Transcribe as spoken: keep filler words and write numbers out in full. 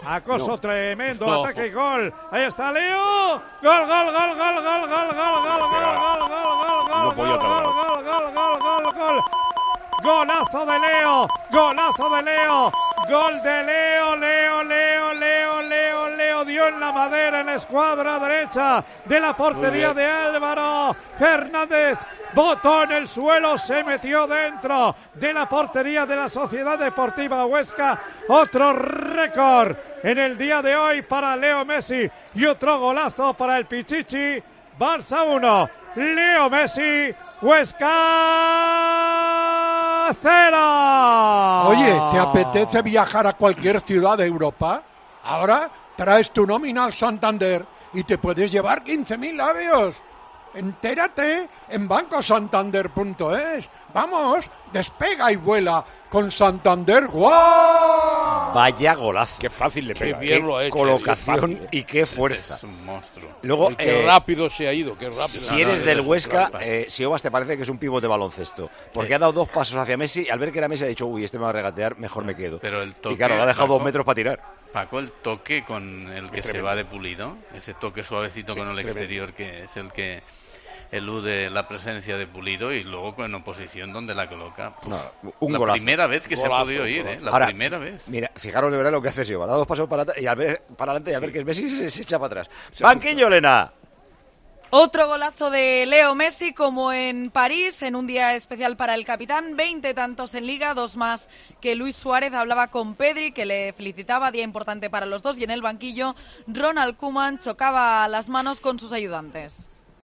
Acoso No. tremendo, No. ataque y gol. Ahí está Leo. Gol, gol, gol, gol, gol, gol, gol, gol, gol, gol, gol, gol, No podía gol, tardar. gol, gol, gol, gol, gol. Golazo de Leo, golazo de Leo, gol de Leo, Leo, Leo, Leo, Leo, Leo dio en la madera en la escuadra derecha de la portería de Álvaro Fernández. Botó en el suelo, se metió dentro de la portería de la Sociedad Deportiva Huesca. Otro récord en el día de hoy para Leo Messi y otro golazo para el Pichichi. Barça uno, Leo Messi, Huesca cero. Oye, ¿te apetece viajar a cualquier ciudad de Europa? Ahora traes tu nómina al Santander y te puedes llevar quince mil labios. Entérate en banco santander punto es. Vamos, despega y vuela con Santander. ¡Guau! Vaya golazo. Qué fácil le Qué pega. bien Qué lo ha hecho. colocación Qué fácil. y qué fuerza. Es un monstruo. Luego, Y qué eh, rápido se ha ido, qué rápido. si No, eres no, del es un Huesca, trampa. eh, Siobas te parece que es un pivote de baloncesto. Porque ha dado dos pasos hacia Messi y al ver que era Messi ha dicho, uy, este me va a regatear, mejor me quedo. Pero el toque, y claro, le ha dejado Paco, dos metros para tirar. Paco, el toque con el que Es se tremendo. va de Pulido, ese toque suavecito con el tremendo. exterior que es el que elude la presencia de Pulido y luego con oposición donde la coloca. Puf, No, un la golazo. primera vez que se Golazo, ha podido ir, ¿eh? golazo. La Ahora, primera vez. Mira, fijaros de verdad lo que hace Siobas. Da dos pasos para, atrás y al ver, para adelante y al ver que es Messi se, se echa para atrás. Banquillo, Elena. Otro golazo de Leo Messi, como en París, en un día especial para el capitán. veinte tantos en Liga, dos más que Luis Suárez. Hablaba con Pedri, que le felicitaba, día importante para los dos. Y en el banquillo, Ronald Koeman chocaba las manos con sus ayudantes.